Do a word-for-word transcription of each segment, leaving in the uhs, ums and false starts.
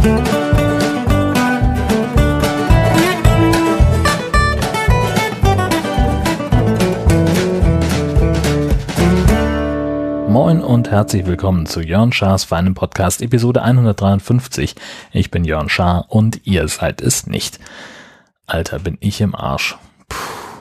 Moin und herzlich willkommen zu Jörn Schars feinem Podcast Episode hundertdreiundfünfzig. Ich bin Jörn Schaar und ihr seid es nicht. Alter, bin ich im Arsch. Puh.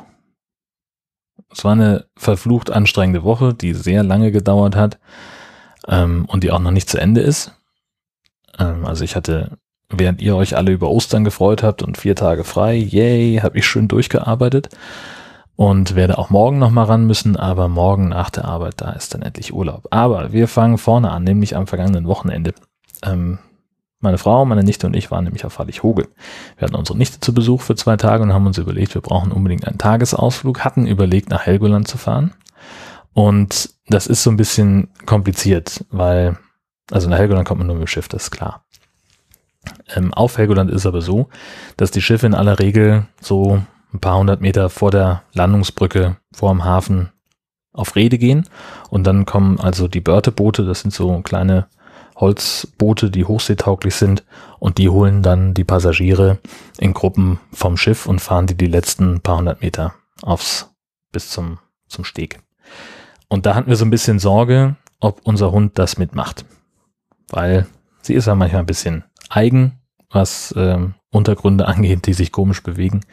Es war eine verflucht anstrengende Woche, die sehr lange gedauert hat ähm, und die auch noch nicht zu Ende ist. Ähm, also ich hatte, während ihr euch alle über Ostern gefreut habt und vier Tage frei, yay, habe ich schön durchgearbeitet. Und werde auch morgen nochmal ran müssen, aber morgen nach der Arbeit, da ist dann endlich Urlaub. Aber wir fangen vorne an, nämlich am vergangenen Wochenende. Ähm, meine Frau, meine Nichte und ich waren nämlich auf Hallig-Hoge. Wir hatten unsere Nichte zu Besuch für zwei Tage und haben uns überlegt, wir brauchen unbedingt einen Tagesausflug, hatten überlegt, nach Helgoland zu fahren. Und das ist so ein bisschen kompliziert, weil, also nach Helgoland kommt man nur mit dem Schiff, das ist klar. Ähm, auf Helgoland ist es aber so, dass die Schiffe in aller Regel so ein paar hundert Meter vor der Landungsbrücke vor dem Hafen auf Reede gehen und dann kommen also die Börteboote, das sind so kleine Holzboote, die hochseetauglich sind und die holen dann die Passagiere in Gruppen vom Schiff und fahren die die letzten paar hundert Meter aufs bis zum zum Steg. Und da hatten wir so ein bisschen Sorge, ob unser Hund das mitmacht, weil sie ist ja manchmal ein bisschen eigen, was ähm, Untergründe angeht, die sich komisch bewegen.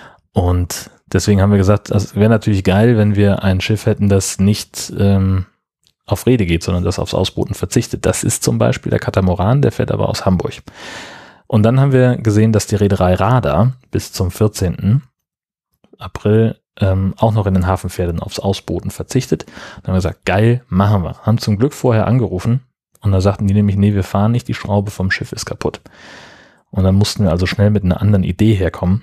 Und deswegen haben wir gesagt, es wäre natürlich geil, wenn wir ein Schiff hätten, das nicht ähm, auf Reede geht, sondern das aufs Ausbooten verzichtet. Das ist zum Beispiel der Katamaran, der fährt aber aus Hamburg. Und dann haben wir gesehen, dass die Reederei Radar bis zum vierzehnten April ähm, auch noch in den Hafen fährt und aufs Ausbooten verzichtet. Dann haben wir gesagt, geil, machen wir. Haben zum Glück vorher angerufen und da sagten die nämlich, nee, wir fahren nicht, die Schraube vom Schiff ist kaputt. Und dann mussten wir also schnell mit einer anderen Idee herkommen.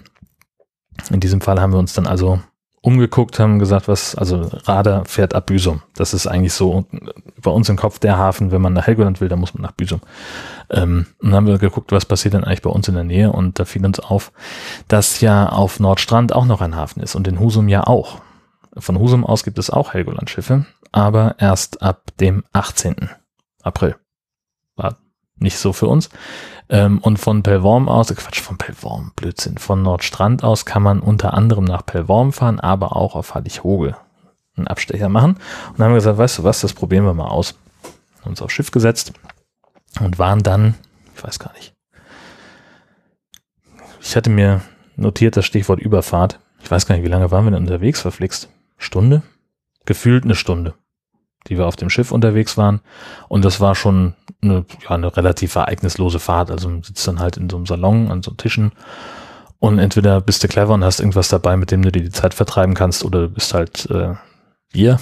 In diesem Fall haben wir uns dann also umgeguckt, haben gesagt, was, also Radar fährt ab Büsum. Das ist eigentlich so bei uns im Kopf der Hafen, wenn man nach Helgoland will, dann muss man nach Büsum. Ähm, und dann haben wir geguckt, was passiert denn eigentlich bei uns in der Nähe und da fiel uns auf, dass ja auf Nordstrand auch noch ein Hafen ist und in Husum ja auch. Von Husum aus gibt es auch Helgoland-Schiffe, aber erst ab dem achtzehnten April. War nicht so für uns. Ähm, und von Pellworm aus, Quatsch, von Pellworm, Blödsinn, von Nordstrand aus kann man unter anderem nach Pellworm fahren, aber auch auf Hallig-Hoge einen Abstecher machen. Und dann haben wir gesagt, weißt du was, das probieren wir mal aus. Haben uns aufs Schiff gesetzt und waren dann, ich weiß gar nicht, ich hatte mir notiert das Stichwort Überfahrt. Ich weiß gar nicht, wie lange waren wir denn unterwegs, verflixt? Stunde? Gefühlt eine Stunde, die wir auf dem Schiff unterwegs waren. Und das war schon eine, ja, eine relativ ereignislose Fahrt. Also man sitzt dann halt in so einem Salon an so Tischen und entweder bist du clever und hast irgendwas dabei, mit dem du dir die Zeit vertreiben kannst, oder du bist halt äh, wir.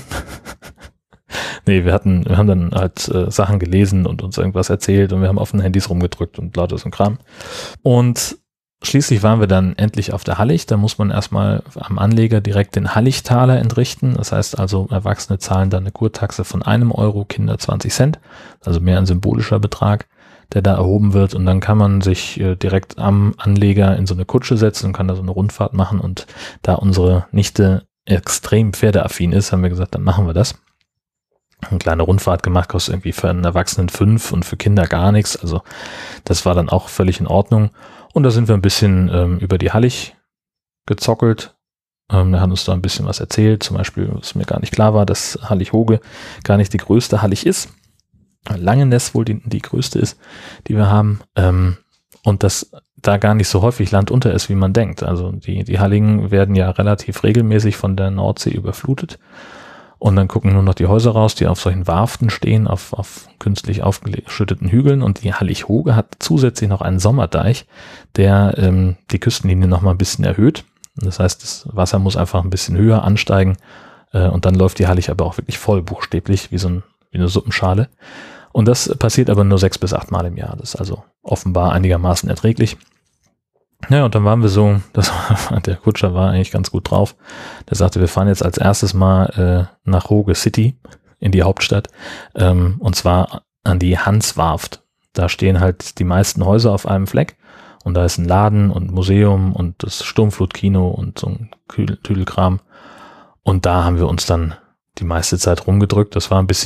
Nee, wir hatten, wir haben dann halt äh, Sachen gelesen und uns irgendwas erzählt und wir haben auf den Handys rumgedrückt und lauter so ein Kram. Und schließlich waren wir dann endlich auf der Hallig. Da muss man erstmal am Anleger direkt den Halligtaler entrichten. Das heißt also, Erwachsene zahlen dann eine Kurtaxe von einem Euro, Kinder zwanzig Cent. Also mehr ein symbolischer Betrag, der da erhoben wird. Und dann kann man sich äh, direkt am Anleger in so eine Kutsche setzen und kann da so eine Rundfahrt machen. Und da unsere Nichte extrem pferdeaffin ist, haben wir gesagt, dann machen wir das. Eine kleine Rundfahrt gemacht, kostet irgendwie für einen Erwachsenen fünf und für Kinder gar nichts. Also das war dann auch völlig in Ordnung. Und da sind wir ein bisschen ähm, über die Hallig gezockelt. Ähm, er hat uns da ein bisschen was erzählt. Zum Beispiel, was mir gar nicht klar war, dass Hallig-Hoge gar nicht die größte Hallig ist. Langeness wohl die, die größte ist, die wir haben. Ähm, und dass da gar nicht so häufig Land unter ist, wie man denkt. Also die, die Halligen werden ja relativ regelmäßig von der Nordsee überflutet. Und dann gucken nur noch die Häuser raus, die auf solchen Warften stehen, auf, auf künstlich aufgeschütteten Hügeln. Und die Hallig-Hoge hat zusätzlich noch einen Sommerdeich, der ähm, die Küstenlinie noch mal ein bisschen erhöht. Das heißt, das Wasser muss einfach ein bisschen höher ansteigen. Äh, und dann läuft die Hallig aber auch wirklich voll, buchstäblich, wie so ein, wie eine Suppenschale. Und das passiert aber nur sechs bis acht Mal im Jahr. Das ist also offenbar einigermaßen erträglich. Ja, und dann waren wir so, das war, der Kutscher war eigentlich ganz gut drauf. Der sagte, wir fahren jetzt als erstes mal äh, nach Hoge City, in die Hauptstadt, ähm, und zwar an die Hanswarft. Da stehen halt die meisten Häuser auf einem Fleck und da ist ein Laden und Museum und das Sturmflutkino und so ein Tüdelkram. Und da haben wir uns dann die meiste Zeit rumgedrückt. Das war ein bisschen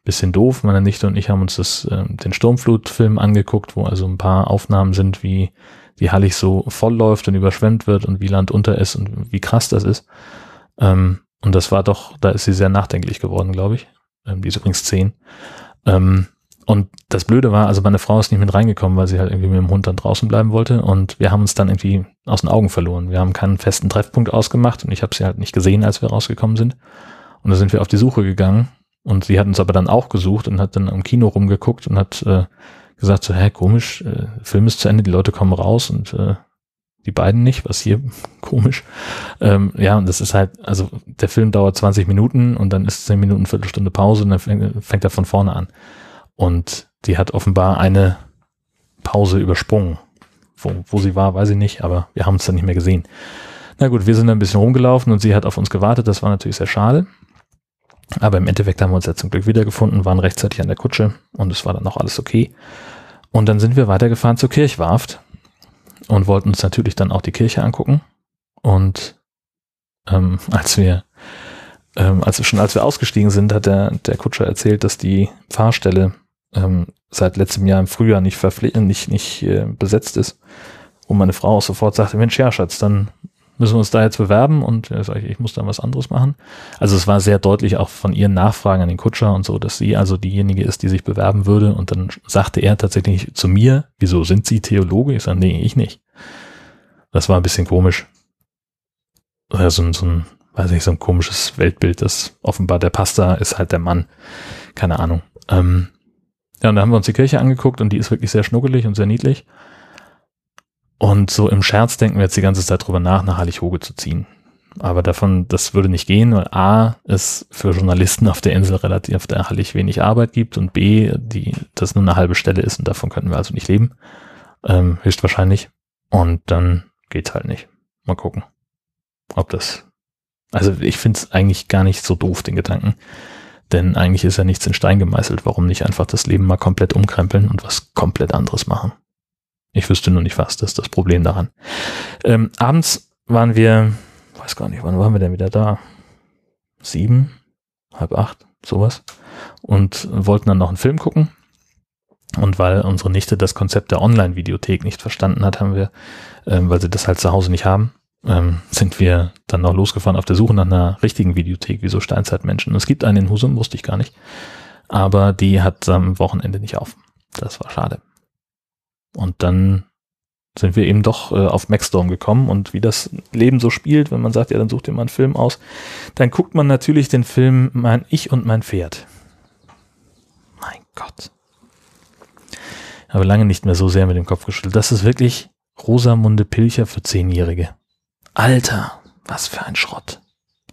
bisschen doof. Meine Nichte und ich haben uns das, äh, den Sturmflutfilm angeguckt, wo also ein paar Aufnahmen sind, wie die Hallig so voll läuft und überschwemmt wird und wie Land unter ist und wie krass das ist. Ähm, und das war doch, da ist sie sehr nachdenklich geworden, glaube ich. Ähm, die ist übrigens zehn. Ähm, und das Blöde war, also meine Frau ist nicht mit reingekommen, weil sie halt irgendwie mit dem Hund dann draußen bleiben wollte und wir haben uns dann irgendwie aus den Augen verloren. Wir haben keinen festen Treffpunkt ausgemacht und ich habe sie halt nicht gesehen, als wir rausgekommen sind. Und da sind wir auf die Suche gegangen und sie hat uns aber dann auch gesucht und hat dann im Kino rumgeguckt und hat äh, gesagt so, hä, komisch, äh, Film ist zu Ende, die Leute kommen raus und äh, die beiden nicht, was hier komisch. Ähm, ja, und das ist halt, also der Film dauert zwanzig Minuten und dann ist zehn Minuten, Viertelstunde Pause und dann fängt, fängt er von vorne an. Und die hat offenbar eine Pause übersprungen. Wo, wo sie war, weiß ich nicht, aber wir haben uns dann nicht mehr gesehen. Na gut, wir sind dann ein bisschen rumgelaufen und sie hat auf uns gewartet, das war natürlich sehr schade. Aber im Endeffekt haben wir uns ja zum Glück wiedergefunden, waren rechtzeitig an der Kutsche und es war dann auch alles okay. Und dann sind wir weitergefahren zur Kirchwarft und wollten uns natürlich dann auch die Kirche angucken. Und ähm, als wir ähm, als wir schon als wir ausgestiegen sind, hat der der Kutscher erzählt, dass die Pfarrstelle ähm, seit letztem Jahr im Frühjahr nicht verpfle- nicht nicht äh, besetzt ist. Und meine Frau auch sofort sagte, Mensch, ja Schatz, dann müssen wir uns da jetzt bewerben und äh, sag ich, ich muss dann was anderes machen. Also es war sehr deutlich auch von ihren Nachfragen an den Kutscher und so, dass sie also diejenige ist, die sich bewerben würde. Und dann sagte er tatsächlich zu mir, wieso sind Sie Theologe? Ich sage, nee, ich nicht. Das war ein bisschen komisch. Ja, so ein, so ein, weiß nicht, so ein komisches Weltbild, das offenbar der Pastor ist halt der Mann. Keine Ahnung. Ähm, ja, und da haben wir uns die Kirche angeguckt und die ist wirklich sehr schnuckelig und sehr niedlich. Und so im Scherz denken wir jetzt die ganze Zeit drüber nach, nach Hallig-Hoge zu ziehen. Aber davon, das würde nicht gehen, weil A, es für Journalisten auf der Insel relativ auf der Hallig wenig Arbeit gibt und B, die, das nur eine halbe Stelle ist und davon könnten wir also nicht leben. Ähm, höchstwahrscheinlich. Und dann geht's halt nicht. Mal gucken, ob das, also ich finde es eigentlich gar nicht so doof, den Gedanken. Denn eigentlich ist ja nichts in Stein gemeißelt. Warum nicht einfach das Leben mal komplett umkrempeln und was komplett anderes machen? Ich wüsste nur nicht was, das ist das Problem daran. Ähm, abends waren wir, weiß gar nicht, wann waren wir denn wieder da? Sieben, halb acht, sowas. Und wollten dann noch einen Film gucken. Und weil unsere Nichte das Konzept der Online-Videothek nicht verstanden hat, haben wir, ähm, weil sie das halt zu Hause nicht haben, ähm, sind wir dann noch losgefahren auf der Suche nach einer richtigen Videothek, wie so Steinzeitmenschen. Und es gibt eine in Husum, wusste ich gar nicht. Aber die hat am Wochenende nicht auf. Das war schade. Und dann sind wir eben doch äh, auf Maxdome gekommen und wie das Leben so spielt, wenn man sagt, ja, dann such dir mal einen Film aus, dann guckt man natürlich den Film Mein Ich und mein Pferd. Mein Gott. Ich habe lange nicht mehr so sehr mit dem Kopf geschüttelt. Das ist wirklich Rosamunde Pilcher für Zehnjährige. Alter, was für ein Schrott.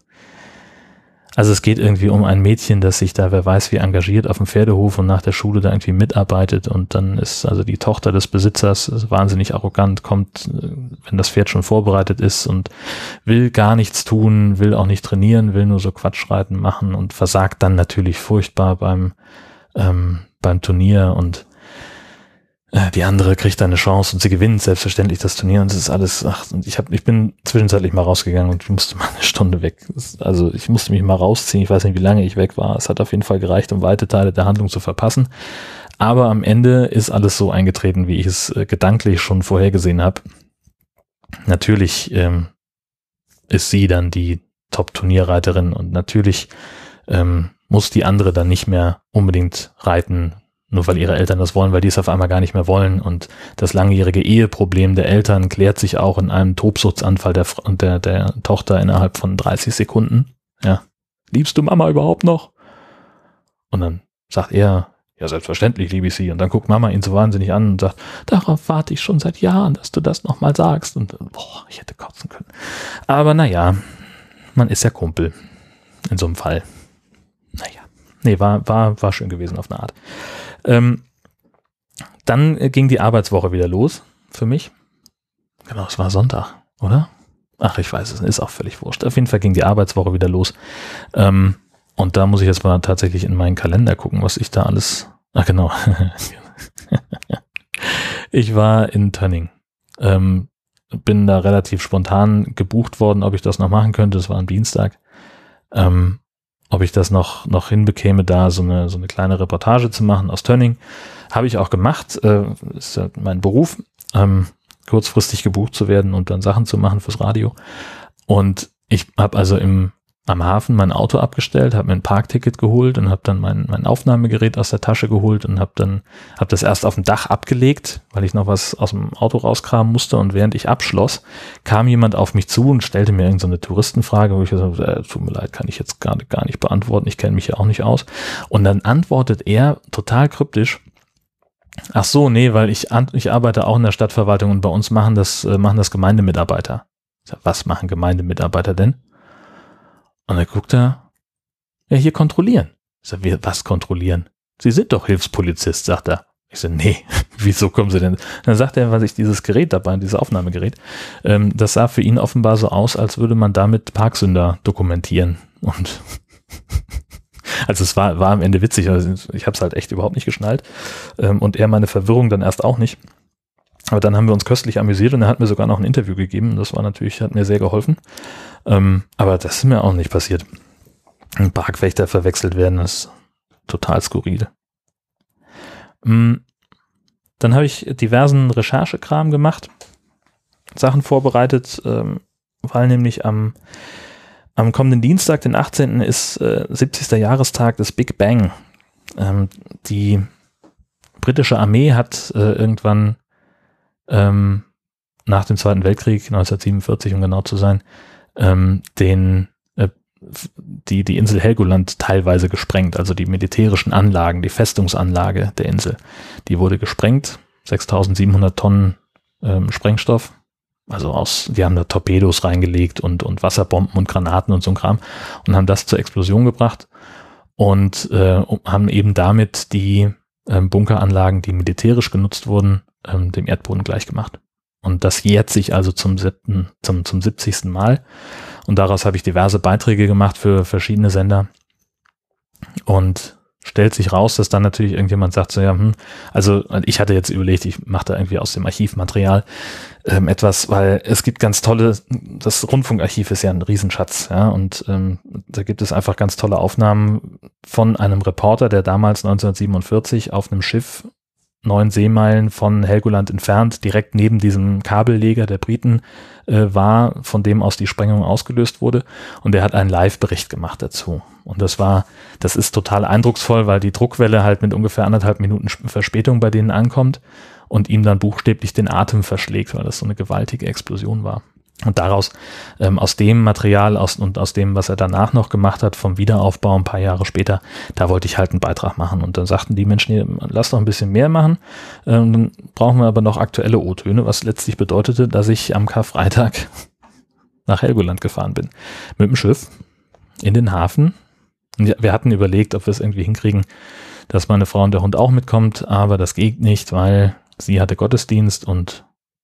Also es geht irgendwie um ein Mädchen, das sich da, wer weiß wie, engagiert auf dem Pferdehof und nach der Schule da irgendwie mitarbeitet und dann ist also die Tochter des Besitzers ist wahnsinnig arrogant, kommt, wenn das Pferd schon vorbereitet ist und will gar nichts tun, will auch nicht trainieren, will nur so Quatschreiten machen und versagt dann natürlich furchtbar beim, ähm, beim Turnier und äh, die andere kriegt dann eine Chance und sie gewinnt selbstverständlich das Turnier und es ist alles, ach, und ich hab, ich bin zwischenzeitlich mal rausgegangen und musste mal eine Stunde weg. Das, also ich musste mich mal rausziehen, ich weiß nicht, wie lange ich weg war. Es hat auf jeden Fall gereicht, um weite Teile der Handlung zu verpassen. Aber am Ende ist alles so eingetreten, wie ich es äh, gedanklich schon vorhergesehen habe. Natürlich ähm, ist sie dann die Top-Turnierreiterin und natürlich ähm, muss die andere dann nicht mehr unbedingt reiten, nur weil ihre Eltern das wollen, weil die es auf einmal gar nicht mehr wollen. Und das langjährige Eheproblem der Eltern klärt sich auch in einem Tobsuchtsanfall der, der, der Tochter innerhalb von dreißig Sekunden. Ja, liebst du Mama überhaupt noch? Und dann sagt er, ja, selbstverständlich liebe ich sie. Und dann guckt Mama ihn so wahnsinnig an und sagt, darauf warte ich schon seit Jahren, dass du das nochmal sagst. Und boah, ich hätte kotzen können. Aber naja, man ist ja Kumpel in so einem Fall. Naja, nee, war, war, war schön gewesen auf eine Art. Ähm, dann äh, ging die Arbeitswoche wieder los für mich. Genau, es war Sonntag, oder? Ach, ich weiß es, ist auch völlig wurscht. Auf jeden Fall ging die Arbeitswoche wieder los. Ähm, und da muss ich jetzt mal tatsächlich in meinen Kalender gucken, was ich da alles... Ach genau. Ich war in Tönning. Ähm, bin da relativ spontan gebucht worden, ob ich das noch machen könnte. Das war am Dienstag. Ähm, ob ich das noch, noch hinbekäme, da so eine, so eine kleine Reportage zu machen aus Tönning. Habe ich auch gemacht, äh, ist ja mein Beruf, ähm, kurzfristig gebucht zu werden und dann Sachen zu machen fürs Radio. Und ich habe also im am Hafen mein Auto abgestellt, habe mir ein Parkticket geholt und habe dann mein, mein Aufnahmegerät aus der Tasche geholt und habe dann habe das erst auf dem Dach abgelegt, weil ich noch was aus dem Auto rauskramen musste, und während ich abschloss, kam jemand auf mich zu und stellte mir irgend so eine Touristenfrage, wo ich gesagt habe, äh, tut mir leid, kann ich jetzt gar, gar nicht beantworten, ich kenne mich ja auch nicht aus. Und dann antwortet er total kryptisch: Ach so, nee, weil ich ich arbeite auch in der Stadtverwaltung und bei uns machen das äh, machen das Gemeindemitarbeiter. Ich sag, was machen Gemeindemitarbeiter denn? Und dann guckt er, ja, hier kontrollieren. Ich sag, wir, was kontrollieren? Sie sind doch Hilfspolizist, sagt er. Ich sag, nee, wieso kommen Sie denn? Dann sagt er, was ich dieses Gerät dabei, dieses Aufnahmegerät, ähm, das sah für ihn offenbar so aus, als würde man damit Parksünder dokumentieren. Und also es war, war am Ende witzig, also ich habe es halt echt überhaupt nicht geschnallt, ähm, und er meine Verwirrung dann erst auch nicht. Aber dann haben wir uns köstlich amüsiert und er hat mir sogar noch ein Interview gegeben. Das war natürlich, hat mir sehr geholfen. Ähm, aber das ist mir auch nicht passiert. Ein Parkwächter verwechselt werden, das ist total skurril. Ähm, dann habe ich diversen Recherchekram gemacht, Sachen vorbereitet, ähm, weil nämlich am, am kommenden Dienstag, den achtzehnten ist äh, siebzigster Jahrestag des Big Bang. Ähm, die britische Armee hat äh, irgendwann Ähm, nach dem Zweiten Weltkrieg, neunzehnhundertsiebenundvierzig, um genau zu sein, ähm, den, äh, die, die Insel Helgoland teilweise gesprengt, also die militärischen Anlagen, die Festungsanlage der Insel, die wurde gesprengt, sechstausendsiebenhundert Tonnen ähm, Sprengstoff, also aus, die haben da Torpedos reingelegt und, und Wasserbomben und Granaten und so ein Kram und haben das zur Explosion gebracht und äh, haben eben damit die ähm, Bunkeranlagen, die militärisch genutzt wurden, dem Erdboden gleich gemacht. Und das jährt sich also zum siebten, zum, zum siebzigsten Mal. Und daraus habe ich diverse Beiträge gemacht für verschiedene Sender. Und stellt sich raus, dass dann natürlich irgendjemand sagt, so ja, hm, also ich hatte jetzt überlegt, ich mache da irgendwie aus dem Archivmaterial ähm, etwas, weil es gibt ganz tolle, das Rundfunkarchiv ist ja ein Riesenschatz, ja, und ähm, da gibt es einfach ganz tolle Aufnahmen von einem Reporter, der damals neunzehnhundertsiebenundvierzig auf einem Schiff neun Seemeilen von Helgoland entfernt, direkt neben diesem Kabelleger der Briten äh, war, von dem aus die Sprengung ausgelöst wurde. Und der hat einen Live-Bericht gemacht dazu. Und das war, das ist total eindrucksvoll, weil die Druckwelle halt mit ungefähr anderthalb Minuten Verspätung bei denen ankommt und ihm dann buchstäblich den Atem verschlägt, weil das so eine gewaltige Explosion war. Und daraus, ähm, aus dem Material aus, und aus dem, was er danach noch gemacht hat, vom Wiederaufbau ein paar Jahre später, da wollte ich halt einen Beitrag machen. Und dann sagten die Menschen, hier, lass doch ein bisschen mehr machen. Ähm, dann brauchen wir aber noch aktuelle O-Töne, was letztlich bedeutete, dass ich am Karfreitag nach Helgoland gefahren bin. Mit dem Schiff in den Hafen. Und wir hatten überlegt, ob wir es irgendwie hinkriegen, dass meine Frau und der Hund auch mitkommt, aber das geht nicht, weil sie hatte Gottesdienst und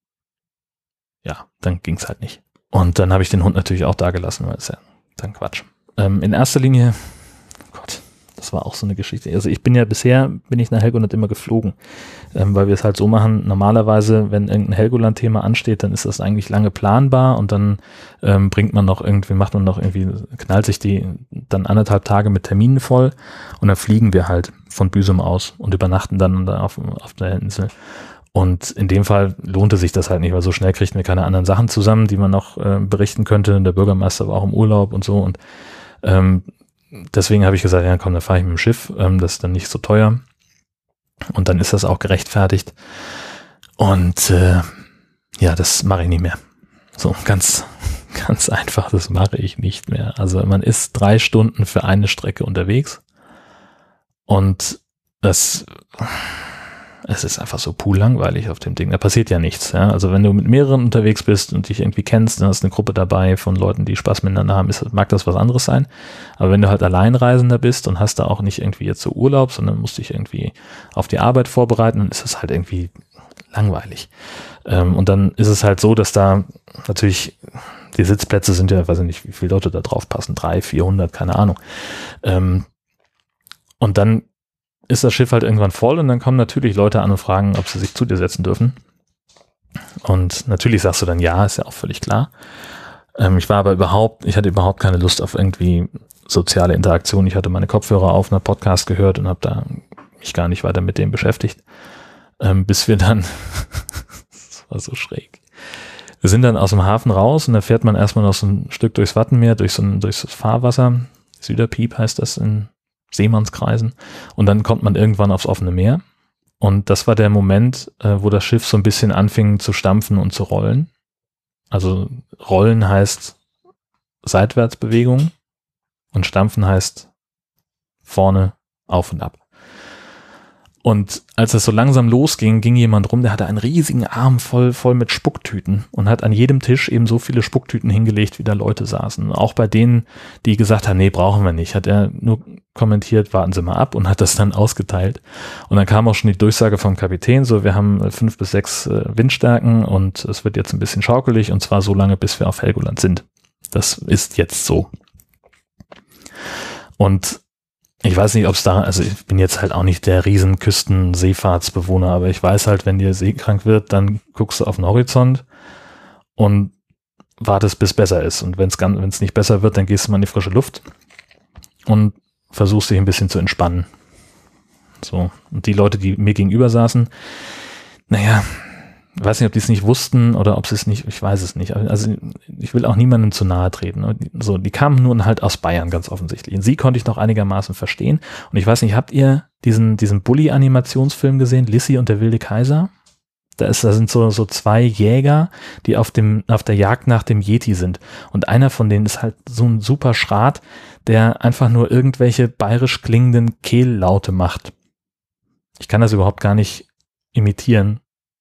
ja, dann ging's halt nicht. Und dann habe ich den Hund natürlich auch da gelassen, weil es ja dann Quatsch. Ähm, in erster Linie, Gott, das war auch so eine Geschichte. Also ich bin ja bisher, bin ich nach Helgoland immer geflogen, ähm, weil wir es halt so machen, normalerweise, wenn irgendein Helgoland-Thema ansteht, dann ist das eigentlich lange planbar und dann ähm, bringt man noch irgendwie, macht man noch irgendwie, knallt sich die dann anderthalb Tage mit Terminen voll und dann fliegen wir halt von Büsum aus und übernachten dann auf, auf der Insel. Und in dem Fall lohnte sich das halt nicht, weil so schnell kriegten wir keine anderen Sachen zusammen, die man noch äh, berichten könnte. Der Bürgermeister war auch im Urlaub und so. Und ähm, deswegen habe ich gesagt, ja komm, dann fahre ich mit dem Schiff. Ähm, das ist dann nicht so teuer. Und dann ist das auch gerechtfertigt. Und äh, ja, das mache ich nicht mehr. So ganz, ganz einfach, das mache ich nicht mehr. Also man ist drei Stunden für eine Strecke unterwegs. Und das... Es ist einfach so pool-langweilig auf dem Ding. Da passiert ja nichts. Ja? Also wenn du mit mehreren unterwegs bist und dich irgendwie kennst, dann hast du eine Gruppe dabei von Leuten, die Spaß miteinander haben, ist, mag das was anderes sein. Aber wenn du halt Alleinreisender bist und hast da auch nicht irgendwie jetzt so Urlaub, sondern musst dich irgendwie auf die Arbeit vorbereiten, dann ist es halt irgendwie langweilig. Ähm, und dann ist es halt so, dass da natürlich die Sitzplätze sind ja, weiß ich nicht, wie viele Leute da drauf passen, drei, vierhundert, keine Ahnung. Ähm, und dann ist das Schiff halt irgendwann voll und dann kommen natürlich Leute an und fragen, ob sie sich zu dir setzen dürfen. Und natürlich sagst du dann ja, ist ja auch völlig klar. Ähm, ich war aber überhaupt, ich hatte überhaupt keine Lust auf irgendwie soziale Interaktion. Ich hatte meine Kopfhörer auf, einen Podcast gehört und habe da mich gar nicht weiter mit dem beschäftigt. Ähm, bis wir dann, das war so schräg. Wir sind dann aus dem Hafen raus und da fährt man erstmal noch so ein Stück durchs Wattenmeer, durch so ein, durchs Fahrwasser. Süderpiep heißt das in Seemannskreisen. Und dann kommt man irgendwann aufs offene Meer. Und das war der Moment, äh, wo das Schiff so ein bisschen anfing zu stampfen und zu rollen. Also rollen heißt Seitwärtsbewegung und stampfen heißt vorne auf und ab. Und als es so langsam losging, ging jemand rum, der hatte einen riesigen Arm voll, voll mit Spucktüten und hat an jedem Tisch eben so viele Spucktüten hingelegt, wie da Leute saßen. Auch bei denen, die gesagt haben, nee, brauchen wir nicht, hat er nur kommentiert, warten Sie mal ab und hat das dann ausgeteilt. Und dann kam auch schon die Durchsage vom Kapitän, so wir haben fünf bis sechs Windstärken und es wird jetzt ein bisschen schaukelig und zwar so lange, bis wir auf Helgoland sind. Das ist jetzt so. Und ich weiß nicht, ob es da, also ich bin jetzt halt auch nicht der riesen Küstenseefahrtsbewohner, aber ich weiß halt, wenn dir seekrank wird, dann guckst du auf den Horizont und wartest, bis besser ist. Und wenn es wenn es nicht besser wird, dann gehst du mal in die frische Luft und versuchst dich ein bisschen zu entspannen. So. Und die Leute, die mir gegenüber saßen, naja, ich weiß nicht, ob die es nicht wussten oder ob sie es nicht, ich weiß es nicht. Also ich will auch niemandem zu nahe treten. So, die kamen nun halt aus Bayern, ganz offensichtlich. Und sie konnte ich noch einigermaßen verstehen. Und ich weiß nicht, habt ihr diesen, diesen Bully-Animationsfilm gesehen, Lissi und der wilde Kaiser? Da ist, da sind so, so zwei Jäger, die auf dem, auf der Jagd nach dem Yeti sind. Und einer von denen ist halt so ein super Schrat, der einfach nur irgendwelche bayerisch klingenden Kehllaute macht. Ich kann das überhaupt gar nicht imitieren.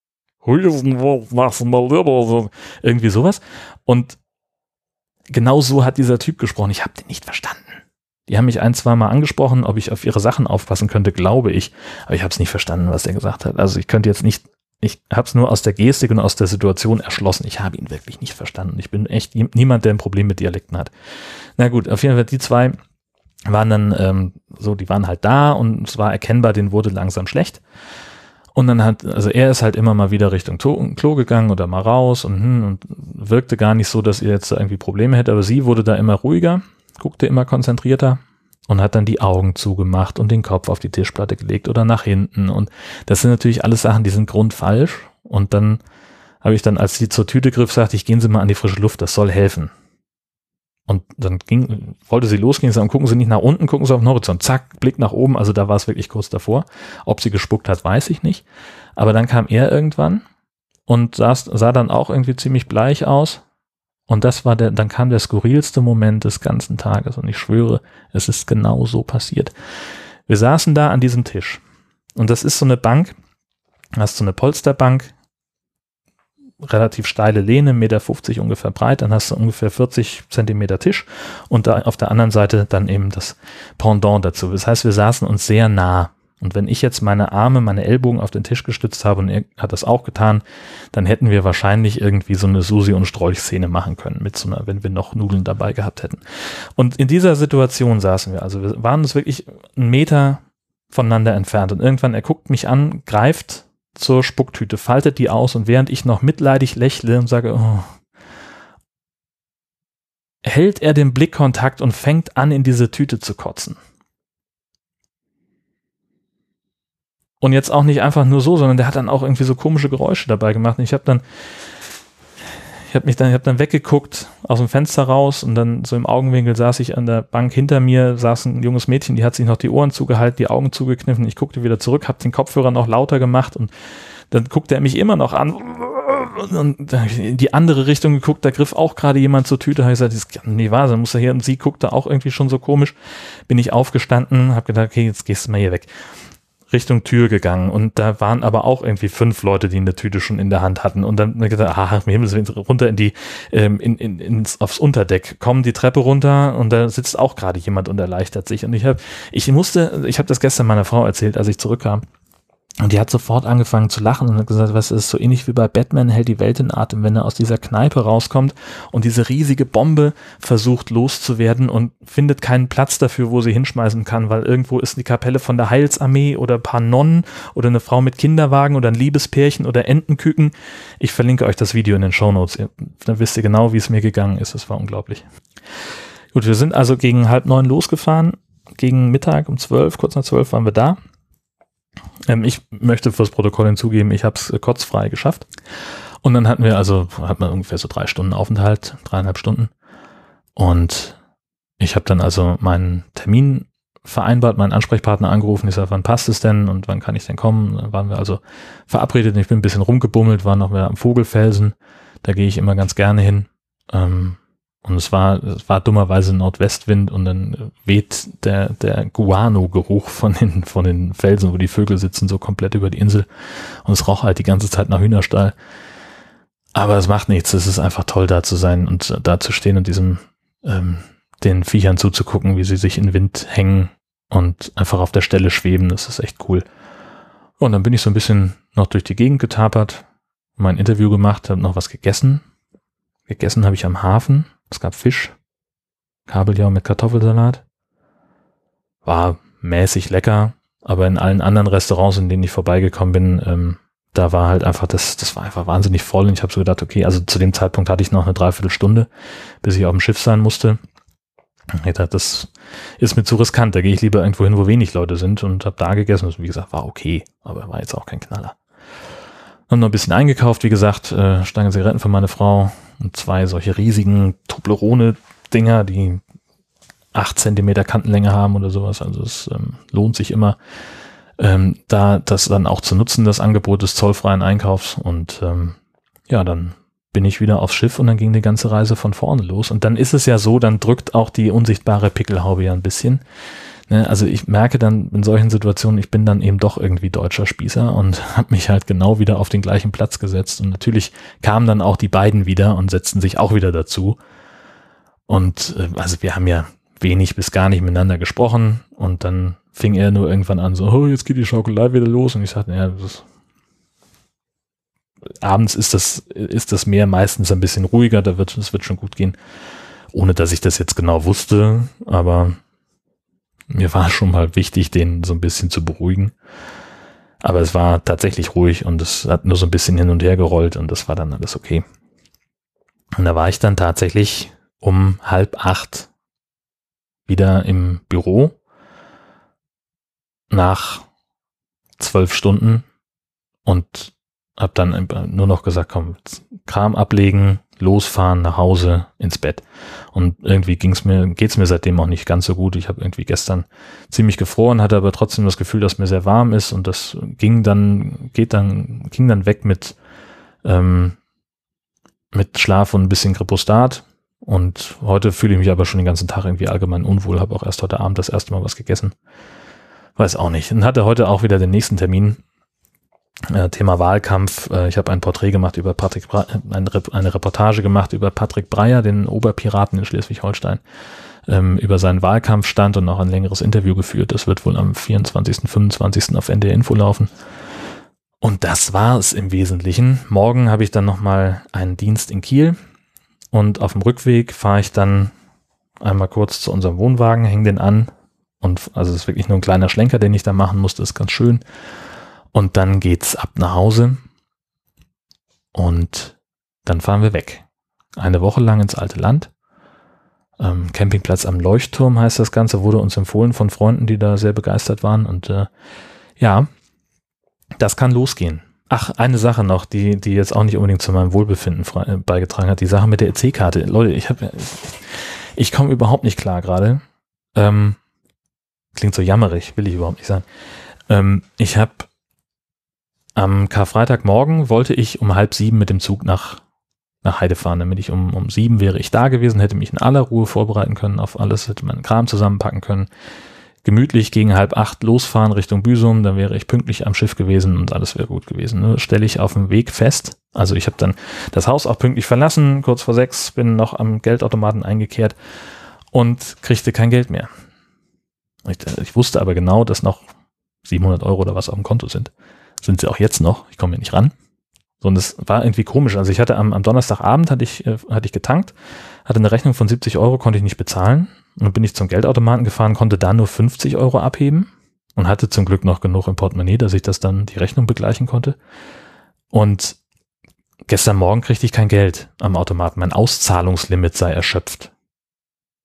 Irgendwie sowas. Und genau so hat dieser Typ gesprochen. Ich habe den nicht verstanden. Die haben mich ein, zwei Mal angesprochen, ob ich auf ihre Sachen aufpassen könnte, glaube ich. Aber ich habe es nicht verstanden, was der gesagt hat. Also ich könnte jetzt nicht, ich habe es nur aus der Gestik und aus der Situation erschlossen. Ich habe ihn wirklich nicht verstanden. Ich bin echt niemand, der ein Problem mit Dialekten hat. Na gut, auf jeden Fall die zwei waren dann ähm, so, die waren halt da und es war erkennbar, denen wurde langsam schlecht. Und dann hat, also er ist halt immer mal wieder Richtung Klo gegangen oder mal raus und, hm, und wirkte gar nicht so, dass er jetzt da irgendwie Probleme hätte, aber sie wurde da immer ruhiger, guckte immer konzentrierter und hat dann die Augen zugemacht und den Kopf auf die Tischplatte gelegt oder nach hinten. Und das sind natürlich alles Sachen, die sind grundfalsch. Und dann habe ich dann, als sie zur Tüte griff, sagte ich, gehen Sie mal an die frische Luft, das soll helfen. Und dann ging, wollte sie losgehen, sagen, gucken Sie nicht nach unten, gucken Sie auf den Horizont. Zack, Blick nach oben, also da war es wirklich kurz davor. Ob sie gespuckt hat, weiß ich nicht. Aber dann kam er irgendwann und sah, sah dann auch irgendwie ziemlich bleich aus. Und das war der, dann kam der skurrilste Moment des ganzen Tages. Und ich schwöre, es ist genau so passiert. Wir saßen da an diesem Tisch. Und das ist so eine Bank, hast so eine Polsterbank, relativ steile Lehne, eins Komma fünfzig Meter ungefähr breit, dann hast du ungefähr vierzig Zentimeter Tisch und da auf der anderen Seite dann eben das Pendant dazu. Das heißt, wir saßen uns sehr nah. Und wenn ich jetzt meine Arme, meine Ellbogen auf den Tisch gestützt habe und er hat das auch getan, dann hätten wir wahrscheinlich irgendwie so eine Susi- und Strolch-Szene machen können, mit so einer, wenn wir noch Nudeln dabei gehabt hätten. Und in dieser Situation saßen wir. Also wir waren uns wirklich einen Meter voneinander entfernt und irgendwann, er guckt mich an, greift zur Spucktüte, faltet die aus und während ich noch mitleidig lächle und sage, oh, hält er den Blickkontakt und fängt an, in diese Tüte zu kotzen. Und jetzt auch nicht einfach nur so, sondern der hat dann auch irgendwie so komische Geräusche dabei gemacht. Und ich habe dann, ich habe mich dann, ich habe dann weggeguckt aus dem Fenster raus und dann so im Augenwinkel saß ich an der Bank hinter mir, saß ein junges Mädchen, die hat sich noch die Ohren zugehalten, die Augen zugekniffen. Ich guckte wieder zurück, habe den Kopfhörer noch lauter gemacht und dann guckte er mich immer noch an und in die andere Richtung geguckt, da griff auch gerade jemand zur Tüte, habe ich gesagt, das kann nicht wahr sein, muss er hier, und sie guckte auch irgendwie schon so komisch, bin ich aufgestanden, habe gedacht, okay, jetzt gehst du mal hier weg. Richtung Tür gegangen und da waren aber auch irgendwie fünf Leute, die eine Tüte schon in der Hand hatten und dann gesagt, ah, mir Himmels Willen, runter in die, ähm, in, in, ins, aufs Unterdeck, kommen die Treppe runter und da sitzt auch gerade jemand und erleichtert sich und ich habe, ich musste, ich habe das gestern meiner Frau erzählt, als ich zurückkam. Und die hat sofort angefangen zu lachen und hat gesagt, was ist so ähnlich wie bei Batman, hält die Welt in Atem, wenn er aus dieser Kneipe rauskommt und diese riesige Bombe versucht loszuwerden und findet keinen Platz dafür, wo sie hinschmeißen kann, weil irgendwo ist die Kapelle von der Heilsarmee oder ein paar Nonnen oder eine Frau mit Kinderwagen oder ein Liebespärchen oder Entenküken. Ich verlinke euch das Video in den Shownotes, dann wisst ihr genau, wie es mir gegangen ist. Das war unglaublich. Gut, wir sind also gegen halb neun losgefahren. Gegen Mittag um zwölf, kurz nach zwölf waren wir da. Ähm, ich möchte fürs Protokoll hinzugeben, ich habe es äh, kotzfrei geschafft. Und dann hatten wir also, hat man ungefähr so drei Stunden Aufenthalt, dreieinhalb Stunden. Und ich habe dann also meinen Termin vereinbart, meinen Ansprechpartner angerufen. Ich sage, wann passt es denn und wann kann ich denn kommen? Dann waren wir also verabredet. Ich bin ein bisschen rumgebummelt, war noch mehr am Vogelfelsen. Da gehe ich immer ganz gerne hin. Ähm, und es war, es war dummerweise Nordwestwind und dann weht der, der Guano-Geruch von den, von den Felsen, wo die Vögel sitzen, so komplett über die Insel. Und es roch halt die ganze Zeit nach Hühnerstall. Aber es macht nichts. Es ist einfach toll, da zu sein und da zu stehen und diesem, ähm, den Viechern zuzugucken, wie sie sich in den Wind hängen und einfach auf der Stelle schweben. Das ist echt cool. Und dann bin ich so ein bisschen noch durch die Gegend getapert, mein Interview gemacht, habe noch was gegessen. Gegessen habe ich am Hafen. Es gab Fisch, Kabeljau mit Kartoffelsalat. War mäßig lecker, aber in allen anderen Restaurants, in denen ich vorbeigekommen bin, ähm, da war halt einfach, das das war einfach wahnsinnig voll und ich habe so gedacht, okay, also zu dem Zeitpunkt hatte ich noch eine Dreiviertelstunde, bis ich auf dem Schiff sein musste. Ich dachte, das ist mir zu riskant, da gehe ich lieber irgendwo hin, wo wenig Leute sind und habe da gegessen. Also wie gesagt, war okay, aber war jetzt auch kein Knaller. Haben noch ein bisschen eingekauft, wie gesagt, äh, Stange Zigaretten für meine Frau und zwei solche riesigen Toblerone-Dinger, die acht Zentimeter Kantenlänge haben oder sowas. Also es ähm, lohnt sich immer, ähm, da das dann auch zu nutzen, das Angebot des zollfreien Einkaufs. Und ähm, ja, dann bin ich wieder aufs Schiff und dann ging die ganze Reise von vorne los. Und dann ist es ja so, dann drückt auch die unsichtbare Pickelhaube ja ein bisschen. Ne? Also ich merke dann in solchen Situationen, ich bin dann eben doch irgendwie deutscher Spießer und habe mich halt genau wieder auf den gleichen Platz gesetzt. Und natürlich kamen dann auch die beiden wieder und setzten sich auch wieder dazu. Und äh, also wir haben ja wenig bis gar nicht miteinander gesprochen und dann fing er nur irgendwann an so, oh, jetzt geht die Schaukelei wieder los. Und ich sagte, ja, das abends ist das, ist das Meer meistens ein bisschen ruhiger, da wird, es wird schon gut gehen. Ohne, dass ich das jetzt genau wusste, aber mir war schon mal wichtig, den so ein bisschen zu beruhigen. Aber es war tatsächlich ruhig und es hat nur so ein bisschen hin und her gerollt und das war dann alles okay. Und da war ich dann tatsächlich um halb acht wieder im Büro nach zwölf Stunden und hab dann nur noch gesagt, komm, Kram ablegen, losfahren, nach Hause, ins Bett. Und irgendwie ging's mir, geht's mir seitdem auch nicht ganz so gut. Ich habe irgendwie gestern ziemlich gefroren, hatte aber trotzdem das Gefühl, dass mir sehr warm ist und das ging dann, geht dann, ging dann weg mit, ähm, mit Schlaf und ein bisschen Kripostat. Und heute fühle ich mich aber schon den ganzen Tag irgendwie allgemein unwohl, habe auch erst heute Abend das erste Mal was gegessen. Weiß auch nicht. Und hatte heute auch wieder den nächsten Termin. Äh, Thema Wahlkampf. Äh, ich habe ein Porträt gemacht über Patrick, Bre- ein Re- eine Reportage gemacht über Patrick Breyer, den Oberpiraten in Schleswig-Holstein, ähm, über seinen Wahlkampfstand und auch ein längeres Interview geführt. Das wird wohl am vierundzwanzigsten, fünfundzwanzigsten auf N D R Info laufen. Und das war es im Wesentlichen. Morgen habe ich dann nochmal einen Dienst in Kiel und auf dem Rückweg fahre ich dann einmal kurz zu unserem Wohnwagen, hänge den an und also es ist wirklich nur ein kleiner Schlenker, den ich da machen musste, ist ganz schön. Und dann geht's ab nach Hause und dann fahren wir weg. Eine Woche lang ins alte Land. Ähm, Campingplatz am Leuchtturm heißt das Ganze, wurde uns empfohlen von Freunden, die da sehr begeistert waren. Und äh, ja, das kann losgehen. Ach, eine Sache noch, die die jetzt auch nicht unbedingt zu meinem Wohlbefinden frei, beigetragen hat, die Sache mit der E C-Karte. Leute, ich habe, ich komme überhaupt nicht klar gerade. Ähm, klingt so jammerig, will ich überhaupt nicht sagen. Ähm, ich habe Am Karfreitagmorgen wollte ich um halb sieben mit dem Zug nach, nach Heide fahren, damit ich um, um sieben wäre ich da gewesen, hätte mich in aller Ruhe vorbereiten können auf alles, hätte meinen Kram zusammenpacken können, gemütlich gegen halb acht losfahren Richtung Büsum, dann wäre ich pünktlich am Schiff gewesen und alles wäre gut gewesen. Ne? Stelle ich auf dem Weg fest, also ich habe dann das Haus auch pünktlich verlassen, kurz vor sechs, bin noch am Geldautomaten eingekehrt und kriegte kein Geld mehr. Ich, ich wusste aber genau, dass noch siebenhundert Euro oder was auf dem Konto sind. Sind sie auch jetzt noch, ich komme hier nicht ran. So, und es war irgendwie komisch. Also ich hatte am, am Donnerstagabend hatte ich, äh, hatte ich getankt, hatte eine Rechnung von siebzig Euro, konnte ich nicht bezahlen. Und dann bin ich zum Geldautomaten gefahren, konnte da nur fünfzig Euro abheben und hatte zum Glück noch genug im Portemonnaie, dass ich das dann die Rechnung begleichen konnte. Und gestern Morgen kriegte ich kein Geld am Automaten. Mein Auszahlungslimit sei erschöpft.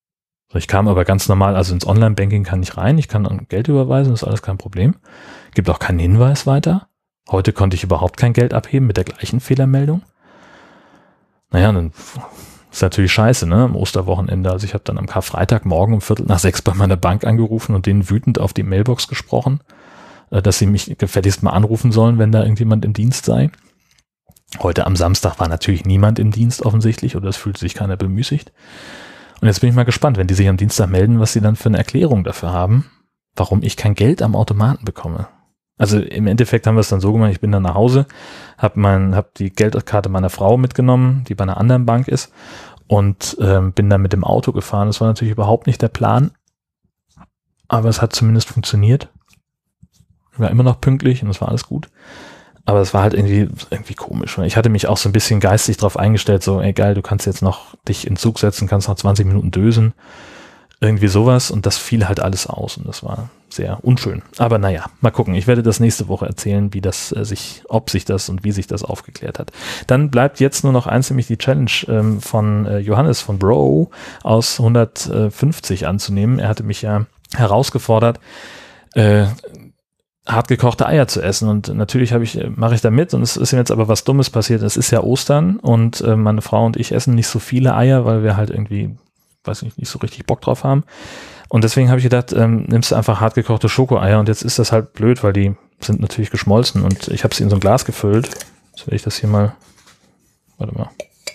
So, ich kam aber ganz normal, also ins Online-Banking kann ich rein, ich kann Geld überweisen, das ist alles kein Problem. Gibt auch keinen Hinweis weiter. Heute konnte ich überhaupt kein Geld abheben mit der gleichen Fehlermeldung. Naja, dann ist natürlich scheiße, ne, am Osterwochenende. Also ich habe dann am Karfreitagmorgen um Viertel nach sechs bei meiner Bank angerufen und denen wütend auf die Mailbox gesprochen, dass sie mich gefälligst mal anrufen sollen, wenn da irgendjemand im Dienst sei. Heute am Samstag war natürlich niemand im Dienst offensichtlich oder es fühlte sich keiner bemüßigt. Und jetzt bin ich mal gespannt, wenn die sich am Dienstag melden, was sie dann für eine Erklärung dafür haben, warum ich kein Geld am Automaten bekomme. Also im Endeffekt haben wir es dann so gemacht, ich bin dann nach Hause, habe mein, hab die Geldkarte meiner Frau mitgenommen, die bei einer anderen Bank ist und ähm, bin dann mit dem Auto gefahren. Das war natürlich überhaupt nicht der Plan, aber es hat zumindest funktioniert. Ich war immer noch pünktlich und es war alles gut. Aber es war halt irgendwie, irgendwie komisch. Ich hatte mich auch so ein bisschen geistig drauf eingestellt, so, ey geil, du kannst jetzt noch dich in den Zug setzen, kannst noch zwanzig Minuten dösen. Irgendwie sowas und das fiel halt alles aus und das war sehr unschön. Aber naja, mal gucken. Ich werde das nächste Woche erzählen, wie das äh, sich, ob sich das und wie sich das aufgeklärt hat. Dann bleibt jetzt nur noch eins, nämlich die Challenge ähm, von äh, Johannes von Bro aus hundertfünfzig anzunehmen. Er hatte mich ja herausgefordert, äh, hartgekochte Eier zu essen und natürlich habe ich, mache ich da mit und es ist jetzt aber was Dummes passiert. Es ist ja Ostern und äh, meine Frau und ich essen nicht so viele Eier, weil wir halt irgendwie, weiß nicht, nicht so richtig Bock drauf haben. Und deswegen habe ich gedacht, ähm, nimmst du einfach hartgekochte Schokoeier und jetzt ist das halt blöd, weil die sind natürlich geschmolzen und ich habe sie in so ein Glas gefüllt. Jetzt werde ich das hier mal, warte mal.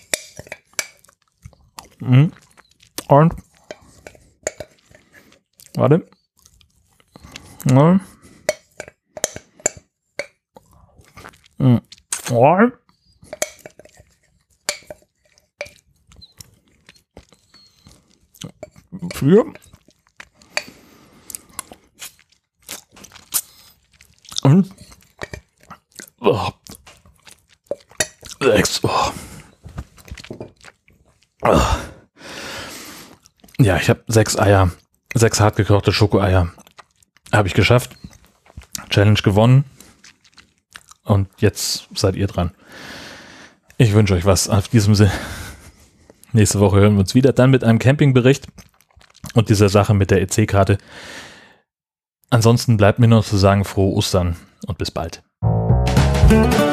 Mhm. Und, warte. Ja. Mhm. Oh. Vier. Und oh. Sechs. Oh. Oh. Ja, ich habe sechs Eier, sechs hartgekochte Schokoeier. Habe ich geschafft. Challenge gewonnen. Und jetzt seid ihr dran. Ich wünsche euch was. Auf diesem Sinne. Nächste Woche hören wir uns wieder. Dann mit einem Campingbericht und dieser Sache mit der E C-Karte. Ansonsten bleibt mir noch zu sagen, frohe Ostern und bis bald.